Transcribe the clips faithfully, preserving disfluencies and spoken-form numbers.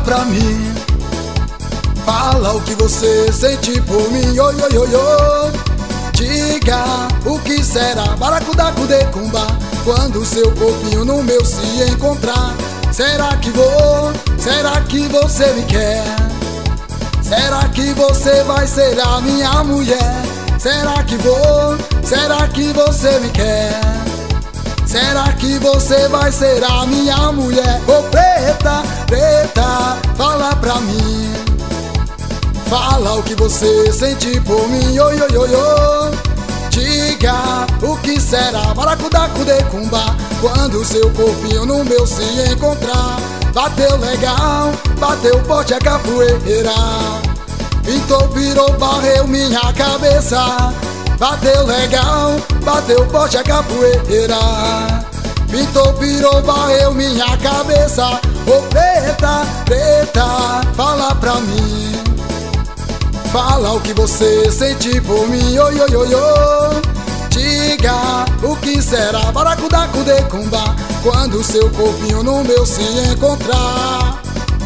pra mim. Fala o que você sente por mim, oi, oi, oi, oi. Diga o que será, baracudacudecumba, quando seu corpinho no meu se encontrar. Será que vou, será que você me quer? Será que você vai ser a minha mulher? Será que vou, será que você me quer? Será que você vai ser a minha mulher? Ô preta, preta, fala pra mim. Fala o que você sente por mim, oi, oi, oi, oi. Diga o que será, baracudacudecumba, quando seu corpinho no meu se encontrar. Bateu legal, bateu forte a capoeira, pintou, virou, varreu minha cabeça. Bateu legal, bateu forte a capoeira, pintou, virou, varreu minha cabeça. Ô preta, preta, fala pra mim. Fala o que você sente por mim, oi, oi, oi, oi. Diga o que será, baracudacudecumba, quando seu corpinho no meu se encontrar.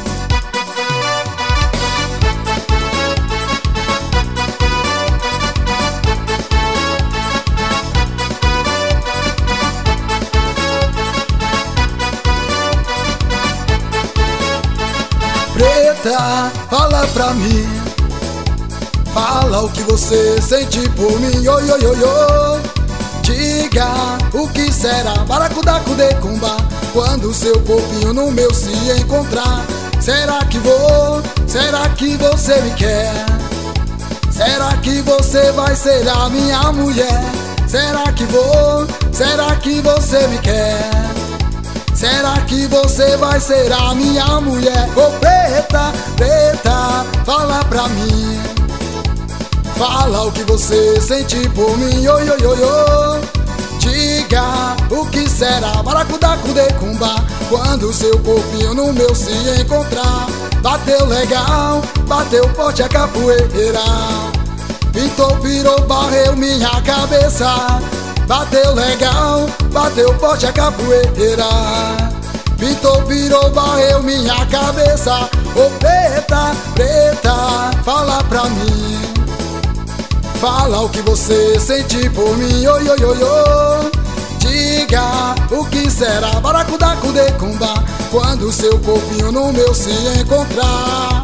Preta, fala pra mim. Fala o que você sente por mim, oi, oi, oi, oi. Diga o que será, baracudacudecumba, quando seu corpinho no meu se encontrar. Será que vou, será que você me quer? Será que você vai ser a minha mulher? Será que vou, será que você me quer? Será que você vai ser a minha mulher? Ô preta, preta, fala pra mim. Fala o que você sente por mim, oi, oi, oi, oi. Diga o que será, baracudacudecumba, quando seu corpinho no meu se encontrar. Bateu legal, bateu forte a capoeira, pintou, virou, varreu minha cabeça. Bateu legal, bateu forte a capoeira, pintou, virou, varreu minha cabeça. Ô preta, preta, fala pra mim. Fala o que você sente por mim, oi, oi, oi, oi. Diga o que será, baracudacudecumba, quando seu corpinho no meu se encontrar.